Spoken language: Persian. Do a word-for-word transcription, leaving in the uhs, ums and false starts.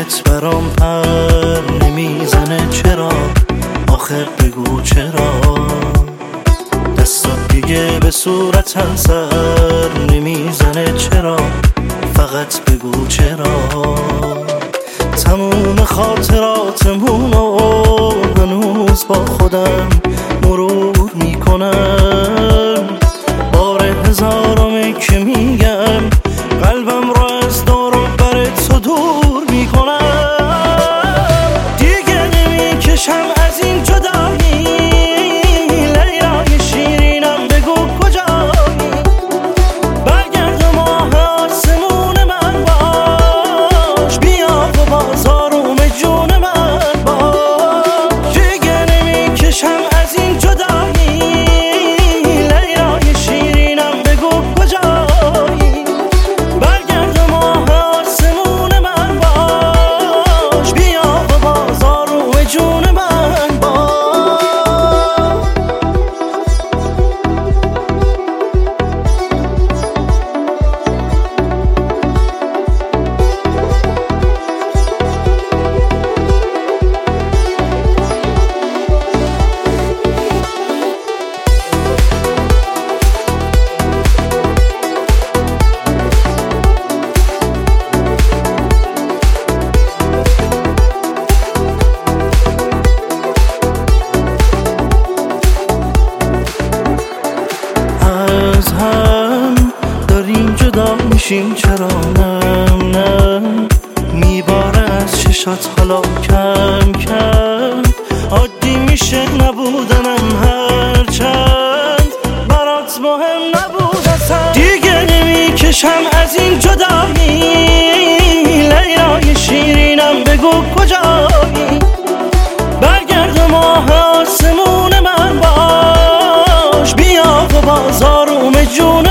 دلت برام پر نمیزنه چرا؟ آخر بگو چرا؟ دستات دیگه به صورتم سر نمیزنه چرا؟ فقط بگو چرا؟ تموم خاطراتمونو هنوز با خودم مرور میکنم، بار هزارمی که میگم قلبم رو از دور و بر تو دور میکنم. دیگه نمیکشم از این جدایی، لیلای شیرینم بگو کجایی؟ برگرد و ماه آسمون من باش، بیا و باز آروم جون من باش. دیگه نمیکشم از این جدایی، لیلای شیرینم بگو کجایی؟ برگرد و ماه آسمون من باش، بیا و باز آروم جون من باش. از هم داریم جدا میشیم چرا؟ نه نه میباره از چشات حالا کم کم، عادی میشه نبودنم هرچند برات مهم نبود اصلا. دیگه نمیکشم از این جدایی، لیلای شیرینم بگو کجایی؟ برگرد و ماه آسمون من باش، بیا و باز آروم جون